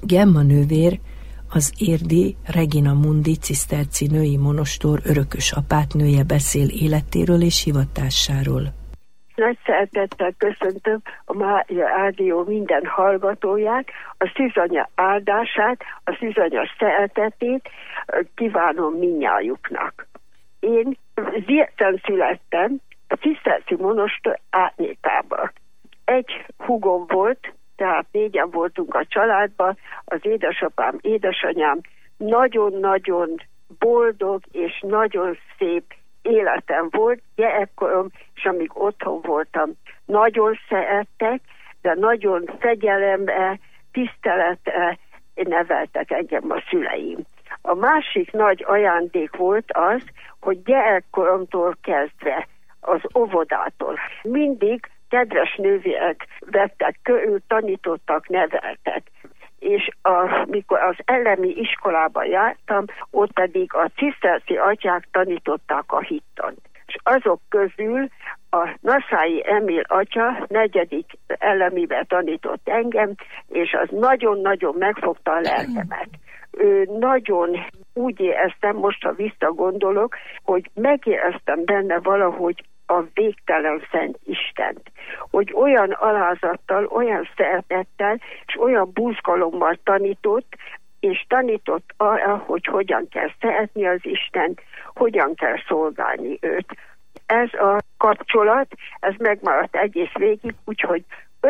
Gemma nővér az érdi Regina Mundi ciszterci női monostor örökös apátnője beszél életéről és hivatásáról. Nagy szeretettel köszöntöm a Mária Rádió minden hallgatóját, a Szűzanya áldását, a Szűzanya szeretetét kívánom mindnyájuknak. Én Zirten születtem, a ciszterci monostor átnékában. Egy húgom volt, tehát 4-en voltunk a családban, az édesapám, édesanyám nagyon-nagyon boldog és nagyon szép életem volt, gyerekkorom, és amíg otthon voltam, nagyon szerettek, de nagyon fegyelemre, tiszteletre neveltek engem a szüleim. A másik nagy ajándék volt az, hogy gyerekkoromtól kezdve, az óvodától mindig kedves nővérek vettek körül, tanítottak, neveltek. És mikor az elemi iskolában jártam, ott pedig a ciszterci atyák tanították a hittant. És azok közül a Naszályi Emil atya 4. elemibe tanított engem, és az nagyon-nagyon megfogta a lelkemet. Ő nagyon úgy éreztem, most ha visszagondolok, hogy megéreztem benne valahogy a végtelen szent Istent. Hogy olyan alázattal, olyan szeretettel, és olyan buzgalommal tanított, és tanított arra, hogy hogyan kell szeretni az Istent, hogyan kell szolgálni őt. Ez a kapcsolat, ez megmaradt egész végig, úgyhogy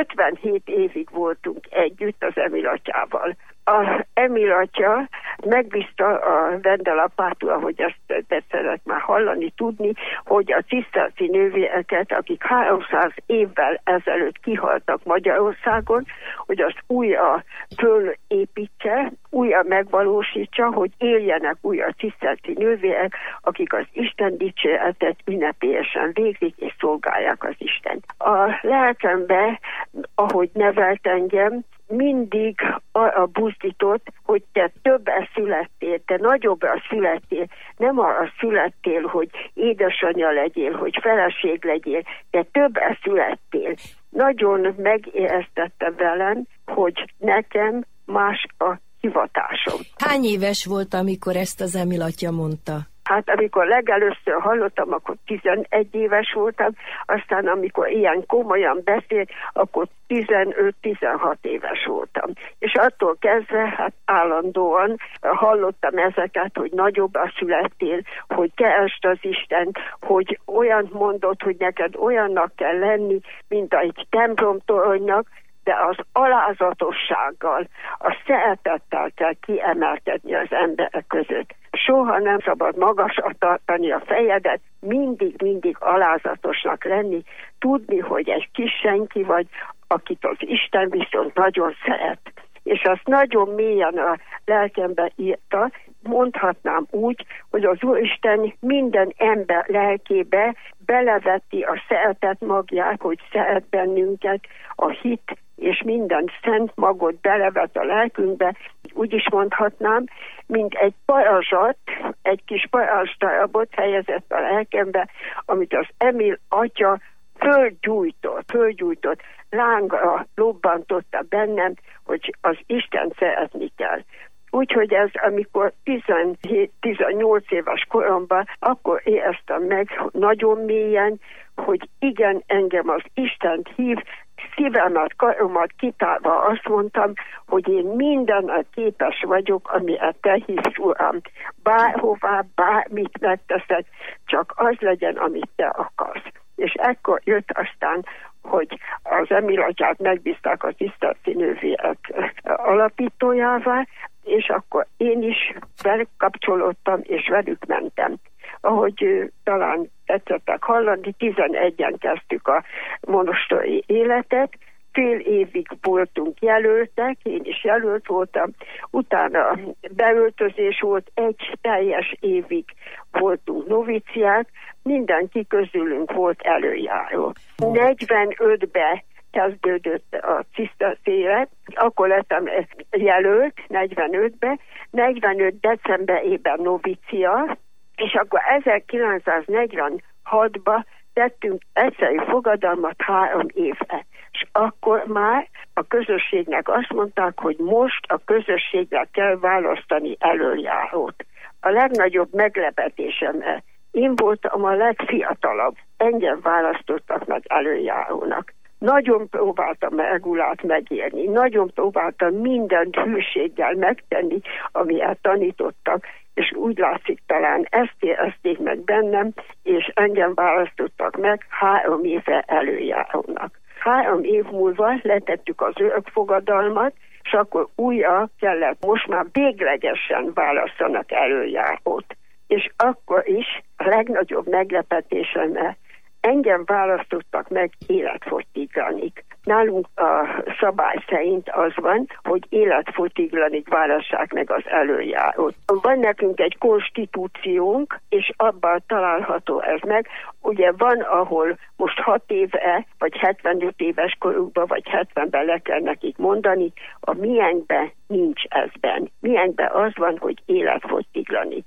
57 évig voltunk együtt az Emil atyával. A Emil atya megbízta a Vendelapától, ahogy ezt tetszett már hallani, tudni, hogy a ciszterci nővéreket, akik 300 évvel ezelőtt kihaltak Magyarországon, hogy azt újra fölépítse, újra megvalósítsa, hogy éljenek újra ciszterci nővérek, akik az Isten dicséretet ünnepélyesen végzik és szolgálják az Istent. A lelkembe, ahogy nevelt engem, mindig arra buzdított, hogy te többet születtél, te nagyobbra születtél, nem arra születtél, hogy édesanyja legyél, hogy feleség legyél, te többet születtél. Nagyon megéreztette velem, hogy nekem más a hivatásom. Hány éves volt, amikor ezt az Emil atya mondta? Hát amikor legelőször hallottam, akkor 11 éves voltam, aztán amikor ilyen komolyan beszélt, akkor 15-16 éves voltam. És attól kezdve hát állandóan hallottam ezeket, hogy nagyobbra születtél, hogy keresd az Istent, hogy olyant mondott, hogy neked olyannak kell lenni, mint egy templomtoronynak, de az alázatossággal, a szeretettel kell kiemelkedni az emberek között. Soha nem szabad magasra tartani a fejedet, mindig alázatosnak lenni, tudni, hogy egy kis senki vagy, akit az Isten viszont nagyon szeret. És azt nagyon mélyen a lelkembe írta, mondhatnám úgy, hogy az Úristen minden ember lelkébe beleveti a szeretet magját, hogy szeret bennünket, a hit és minden szent magot belevet a lelkünkbe, úgy is mondhatnám, mint egy parazsat, egy kis parazsdarabot helyezett a lelkembe, amit az Emil atya fölgyújtott, lángra lobbantotta bennem, hogy az Isten szeretni kell. Úgyhogy ez, amikor 17-18 éves koromban, akkor éreztem meg nagyon mélyen, hogy igen, engem az Istent hív, szívemet, karomat kitárva azt mondtam, hogy én mindenre képes vagyok, amire te hívsz, Uram. Bárhová, bármit megteszek, csak az legyen, amit te akarsz. És ekkor jött aztán, hogy az Emil atyát megbízták a ciszterci nővérek alapítójává, és akkor én is velük kapcsolódtam, és velük mentem. Ahogy talán tetszettek hallani, 11-en kezdtük a monostori életet, fél évig voltunk jelöltek, én is jelölt voltam, utána beöltözés volt, egy teljes évig voltunk noviciák, mindenki közülünk volt előjáró. 45-be kezdődött a ciszterci élet, akkor lettem jelölt 45-be, 45 decemberében novicia, és akkor 1946-ban tettünk egyszerű fogadalmat 3 évre. És akkor már a közösségnek azt mondták, hogy most a közösségnek kell választani elöljárót. A legnagyobb meglepetésem, én voltam a legfiatalabb, engem választottak meg elöljárónak. Nagyon próbáltam Megulát megérni, nagyon próbáltam mindent hűséggel megtenni, amilyet tanítottak, és úgy látszik, talán ezt érezték meg bennem, és engem választottak meg 3 évre elöljárónak. 3 év múlva letettük az örökfogadalmat, és akkor újra kellett, most már véglegesen választanak elöljárót. És akkor is a legnagyobb meglepetésem, engem választottak meg életfogytiglanig. Nálunk a szabály szerint az van, hogy életfogytiglanig válasszák meg az elöljárót. Van nekünk egy konstitúciónk, és abban található ez meg. Ugye van, ahol most 6 éve, vagy 75 éves korukban, vagy 70-ben le kell nekik mondani, a miénkben nincs ezben. Miénkben az van, hogy életfogytiglanig.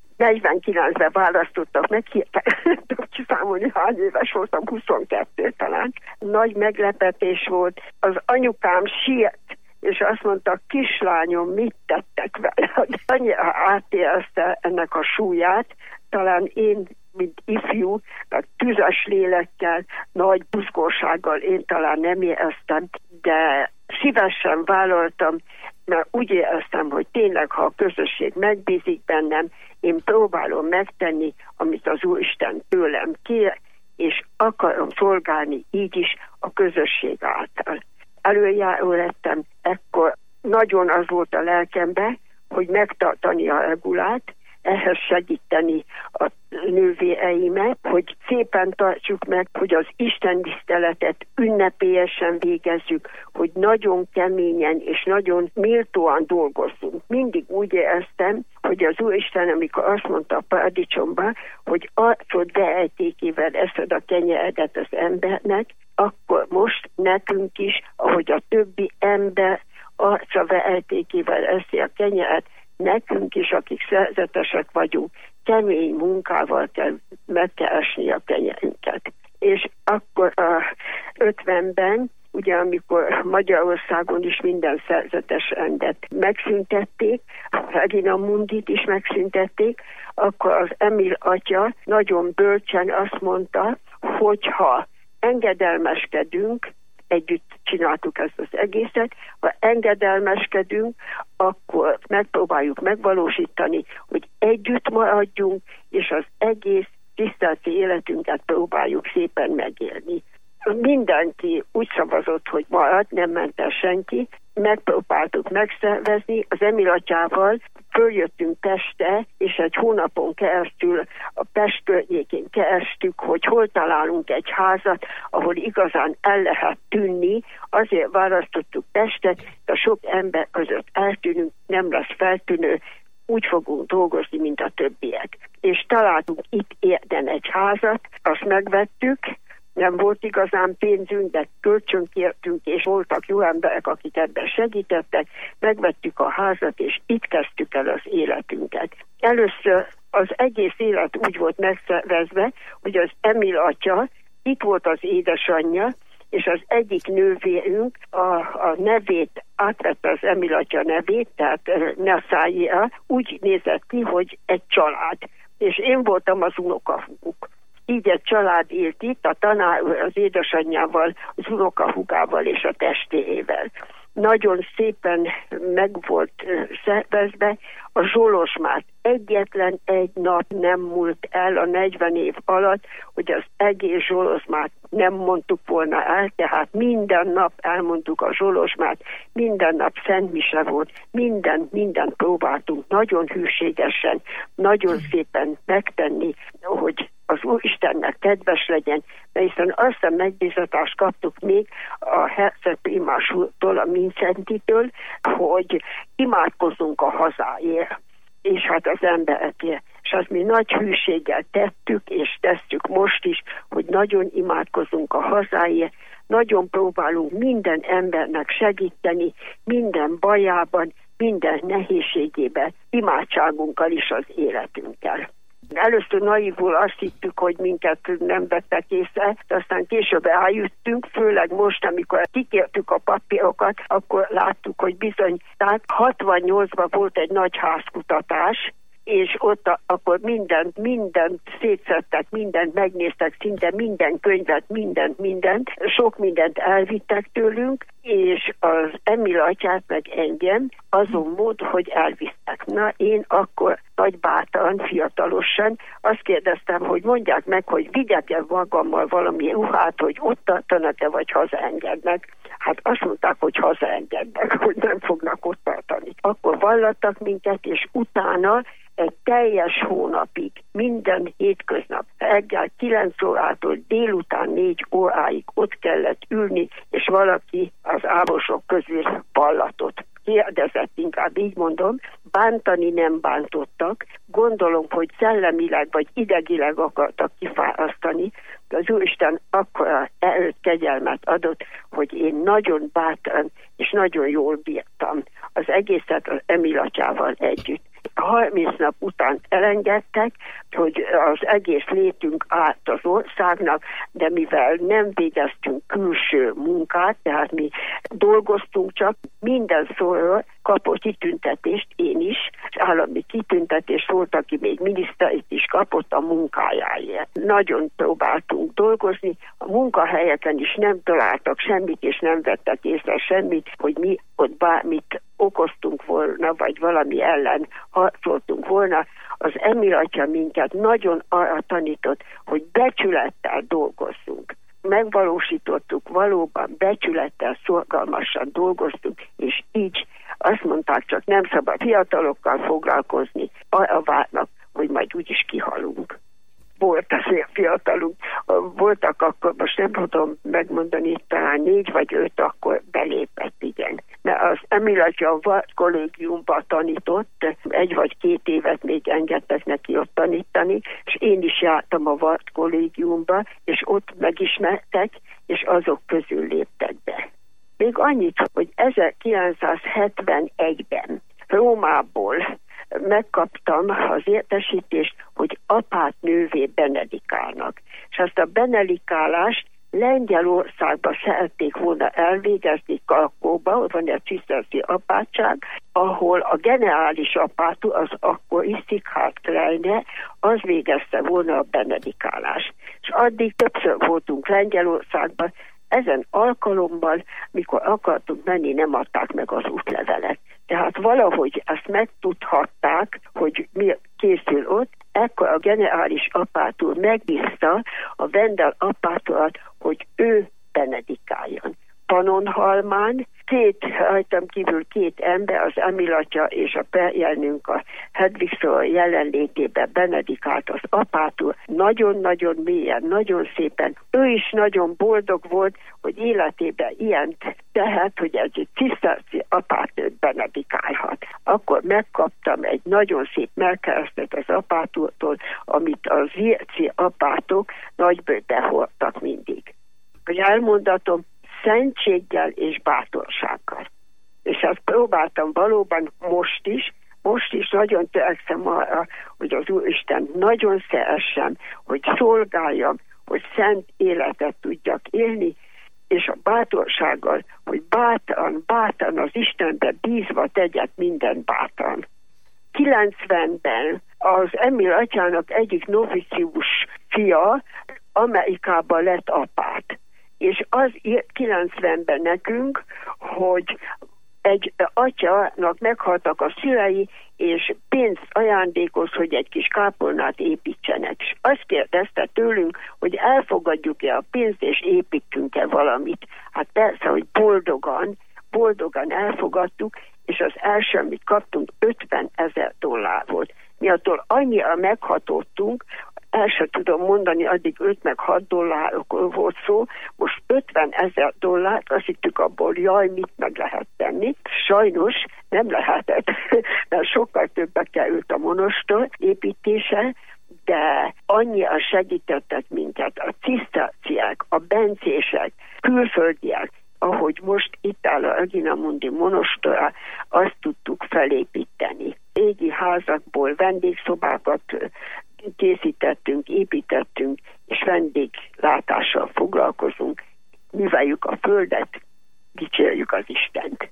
49-ben választottak meg, nem tudok kiszámolni, hány éves voltam, 22 talán. Nagy meglepetés volt. Az anyukám sírt, és azt mondta, kislányom, mit tettek vele? Annyira átérezte ennek a súlyát, talán én, mint ifjú, tüzes lélekkel, nagy buzgósággal én talán nem éreztem, de szívesen vállaltam, mert úgy éreztem, hogy tényleg, ha a közösség megbízik bennem, én próbálom megtenni, amit az Úristen tőlem kér, és akarom szolgálni így is a közösség által. Elöljáró lettem, ekkor nagyon az volt a lelkembe, hogy megtartani a Regulát, ehhez segíteni a nővéreimet, hogy szépen tartsuk meg, hogy az Isten tiszteletet ünnepélyesen végezzük, hogy nagyon keményen és nagyon méltóan dolgozzunk. Mindig úgy éreztem, hogy az Úristen, amikor azt mondta a paradicsomban, hogy arcod veejtékével eszed a kenyeredet az embernek, akkor most nekünk is, ahogy a többi ember arca veejtékével eszi a kenyeret, nekünk is, akik szerzetesek vagyunk, kemény munkával meg kell esni a kenyerünket. És akkor a 50-ben, ugye amikor Magyarországon is minden szerzetes rendet megszüntették, Regina Mundit is megszüntették, akkor az Emil atya nagyon bölcsen azt mondta, hogyha engedelmeskedünk, együtt csináltuk ezt az egészet, ha engedelmeskedünk, akkor megpróbáljuk megvalósítani, hogy együtt maradjunk, és az egész tiszteleti életünket próbáljuk szépen megélni. Mindenki úgy szavazott, hogy marad, nem ment el senki, megpróbáltuk megszervezni, az Emil atyával följöttünk Pestre, és egy hónapon keresztül a Pest környékén keresztük, hogy hol találunk egy házat, ahol igazán el lehet tűnni, azért választottuk Pestet, de sok ember között eltűnünk, nem lesz feltűnő, úgy fogunk dolgozni, mint a többiek. És találtunk itt Érden egy házat, azt megvettük, nem volt igazán pénzünk, de kölcsönkértünk, és voltak jó emberek, akik ebben segítettek, megvettük a házat, és itt kezdtük el az életünket. Először az egész élet úgy volt megszervezve, hogy az Emil atya, itt volt az édesanyja, és az egyik nővérünk a nevét, átvette az Emil atya nevét, tehát Naszájéra, úgy nézett ki, hogy egy család. És én voltam az unokahúguk. Így egy család élt itt, a tanár az édesanyjával, az unokahúgával és a testvérével. Nagyon szépen meg volt szervezve, a Zsolozsmát egyetlen egy nap nem múlt el a 40 év alatt, hogy az egész Zsolozsmát nem mondtuk volna el, tehát minden nap elmondtuk a Zsolozsmát, minden nap szentmise volt, mindent próbáltunk nagyon hűségesen, nagyon szépen megtenni, hogy az Úristennek kedves legyen, de hiszen azt a megbízatást kaptuk még a herceg primás úrtól, a Mincentitől, hogy imádkozzunk a hazáért, és hát az emberekért. És azt mi nagy hűséggel tettük, és tesszük most is, hogy nagyon imádkozzunk a hazáért, nagyon próbálunk minden embernek segíteni, minden bajában, minden nehézségében, imádságunkkal is az életünkkel. Először naívul azt hittük, hogy minket nem vettek észre, de aztán később eljöttünk, főleg most, amikor kikértük a papírokat, akkor láttuk, hogy bizony, tehát 68-ban volt egy nagy házkutatás, és ott akkor mindent szétszedtek, mindent megnéztek, szinte minden könyvet, mindent, sok mindent elvittek tőlünk, és az Emil atyát meg engem azon mód, hogy elvisztek. Na, én akkor nagy bátran, fiatalosan azt kérdeztem, hogy mondják meg, hogy vigyek-e magammal valami ruhát, hogy ott tartanak-e, vagy hazaengednek. Hát azt mondták, hogy hazaengednek, hogy nem fognak ott tartani. Akkor vallattak minket, és utána egy teljes hónapig, minden hétköznap, reggel 9 órától délután 4 óráig ott kellett ülni, és valaki az ábosok közül vallatot kérdezett, inkább így mondom, bántani nem bántottak, gondolom, hogy szellemileg vagy idegileg akartak kifárasztani, de az Úristen akkora erőt, kegyelmet adott, hogy én nagyon bátran és nagyon jól bírtam az egészet az Emil atyával együtt. 30 nap után elengedtek, hogy az egész létünk állt az országnak, de mivel nem végeztünk külső munkát, tehát mi dolgoztunk csak, minden szóról kapott kitüntetést, én is, állami kitüntetést volt, aki még miniszterit is kapott a munkájáért. Nagyon próbáltunk dolgozni, a munkahelyeken is nem találtak semmit, és nem vettek észre semmit, hogy mi ott bármit okoztunk volna, vagy valami ellen harcoltunk volna. Az Emil atya minket nagyon arra tanított, hogy becsülettel dolgozzunk. Megvalósítottuk, valóban becsülettel, szorgalmasan dolgoztunk, és így azt mondták, csak nem szabad fiatalokkal foglalkozni, arra várnak, hogy majd úgyis kihalunk. Volt azért fiatalunk, voltak akkor, most nem tudom megmondani, talán 4 vagy 5 akkor belépett, igen. Mert az Emil atya a Vart kollégiumban tanított, 1 vagy 2 évet még engedtek neki ott tanítani, és én is jártam a Vart kollégiumba, és ott megismertek, és azok közül léptek be. Még annyit, hogy 1971-ben Rómából megkaptam az értesítést, hogy apátnővé benedikálnak. És azt a benedikálást Lengyelországba szerették volna elvégezni, Krakóba, ott van egy ciszterci apátság, ahol a generális apátú, az akkori Szikhárt Kleine, az végezte volna a benedikálást. És addig többször voltunk Lengyelországban, ezen alkalommal, mikor akartunk menni, nem adták meg az útlevelet. Tehát valahogy ezt megtudhatták, hogy mi készül ott, ekkor a generális apától megbízta a Vendel apátolat, hogy ő benedikáljon. Pannonhalmán rajtam kívül 2 ember, az Emil atya és a perjelnünk a Hedvigszor jelenlétében benedikált az apától. Nagyon-nagyon mélyen, nagyon szépen. Ő is nagyon boldog volt, hogy életében ilyen tehet, hogy egy ciszterci apátnőt benedikálhat. Akkor megkaptam egy nagyon szép melkeresztet az apától, amit az zirci apátok nagybőbe hordtak mindig. Hogy elmondatom, szentséggel és bátorsággal. És ezt próbáltam valóban most is nagyon törekszem arra, hogy az Úristen nagyon szeressem, hogy szolgáljam, hogy szent életet tudjak élni, és a bátorsággal, hogy bátran az Istenbe bízva tegyek minden bátran. 90-ben az Emil atyának egyik novicius fia Amerikában lett apát. És az 90-ben nekünk, hogy egy atyának meghaltak a szülei, és pénzt ajándékoz, hogy egy kis kápolnát építsenek. És azt kérdezte tőlünk, hogy elfogadjuk-e a pénzt, és építünk-e valamit. Hát persze, hogy boldogan elfogadtuk, és az első, amit kaptunk, $50,000 volt. Mi attól annyira meghatottunk, el sem tudom mondani, addig $5-6 volt szó, most $50,000, azt hittük abból, jaj, mit meg lehet tenni. Sajnos nem lehetett, mert sokkal többbe került a monostor építése, de annyira segítettek minket a ciszterciek, a bencések, külföldiek, ahogy most itt áll a Regina Mundi monostora, azt tudtuk felépíteni. Régi házakból vendégszobákat készítettünk, építettünk, és vendéglátással foglalkozunk, műveljük a földet, dicsérjük az Istent.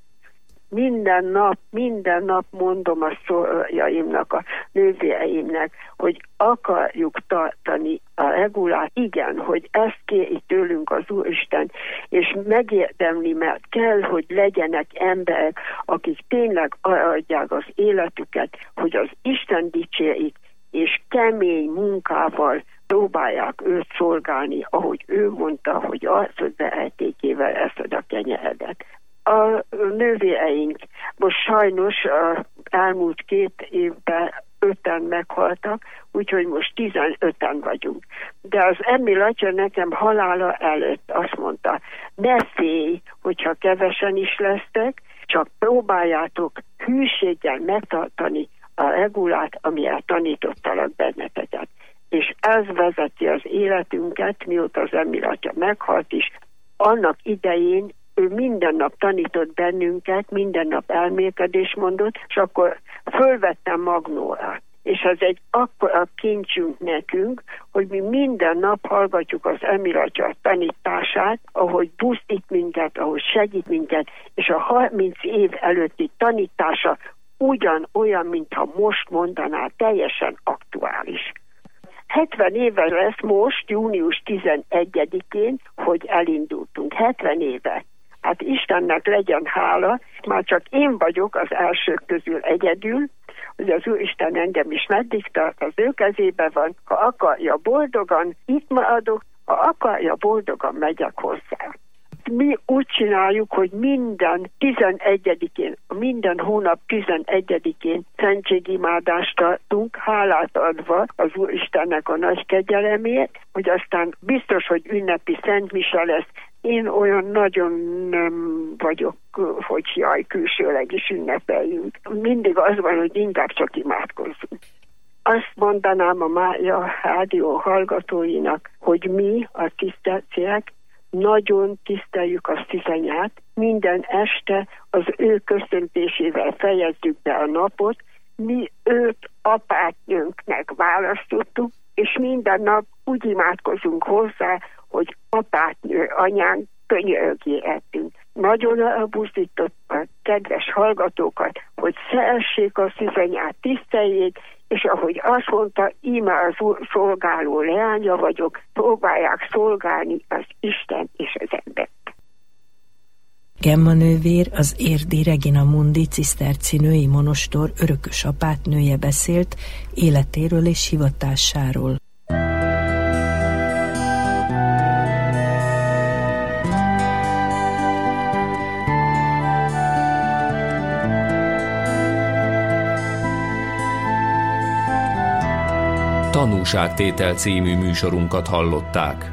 Minden nap mondom a szoljaimnak, a nővéreimnek, hogy akarjuk tartani a regulát. Igen, hogy ezt kéri tőlünk az Úristen, és megérdemli, mert kell, hogy legyenek emberek, akik tényleg adják az életüket, hogy az Isten dicsérik, és kemény munkával próbálják őt szolgálni, ahogy ő mondta, hogy arcod verejtékével eszed a kenyeredet. A nővéreink most sajnos elmúlt 2 évben 5-en meghaltak, úgyhogy most 15-en vagyunk. De az Emil atya nekem halála előtt azt mondta, ne félj, hogyha kevesen is lesztek, csak próbáljátok hűséggel megtartani a regulát, amire tanítottalak benneteket. És ez vezeti az életünket, mióta az Emil atya meghalt is. Annak idején ő minden nap tanított bennünket, minden nap elmélkedést mondott, és akkor fölvettem magnóra. És ez egy akkora kincsünk nekünk, hogy mi minden nap hallgatjuk az Emil atya tanítását, ahogy buzdít minket, ahogy segít minket, és a 30 év előtti tanítása ugyanolyan, mintha most mondaná, teljesen aktuális. 70 éve lesz most, június 11-én, hogy elindultunk. 70 éve. Hát Istennek legyen hála, már csak én vagyok az elsők közül egyedül, hogy az Úristen engem is meddig tart, az ő kezébe van, ha akarja boldogan, itt maradok, ha akarja boldogan, megyek hozzá. Mi úgy csináljuk, hogy minden 11-én, minden hónap 11-én szentségimádást tartunk, hálát adva az Úristennek a nagy kegyelemért, hogy aztán biztos, hogy ünnepi szentmise lesz. Én olyan nagyon nem vagyok, hogy külsőleg is ünnepeljünk. Mindig az van, hogy inkább csak imádkozzunk. Azt mondanám a Mária rádió hallgatóinak, hogy mi, a tiszteltségek, nagyon tiszteljük a Szűzanyát, minden este az ő köszöntésével fejezzük be a napot, mi őt apátnőnknek választottuk, és minden nap úgy imádkozunk hozzá, hogy apátnő, anyánk, könyörögjettünk. Nagyon elbuzdított a kedves hallgatókat, hogy szeressék a Szűzanyát, tiszteljék, és ahogy azt mondta, íme az Úr szolgáló leánya vagyok, próbálják szolgálni az Isten és az embert. Gemma nővér, az érdi Regina Mundi ciszterci női monostor örökös apátnője beszélt életéről és hivatásáról. Tanúságtétel című műsorunkat hallották.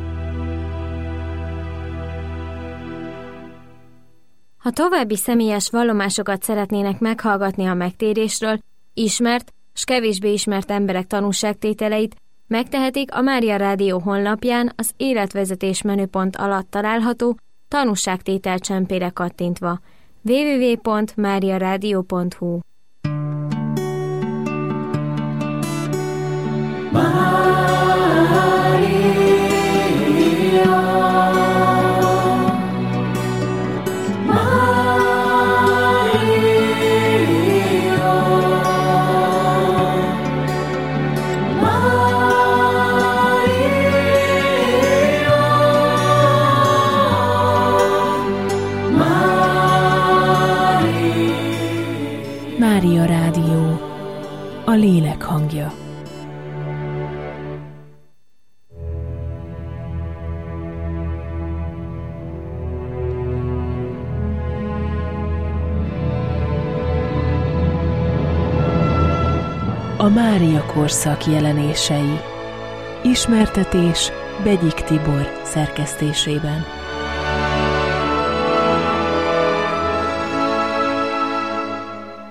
Ha további személyes vallomásokat szeretnének meghallgatni a megtérésről, ismert s kevésbé ismert emberek tanúságtételeit, megtehetik a Mária Rádió honlapján az életvezetés menüpont alatt található tanúságtétel csempére kattintva www.mariaradio.hu. Mária Rádió, a lélek hangja. A Mária korszak jelenései. Ismertetés Begyik Tibor szerkesztésében.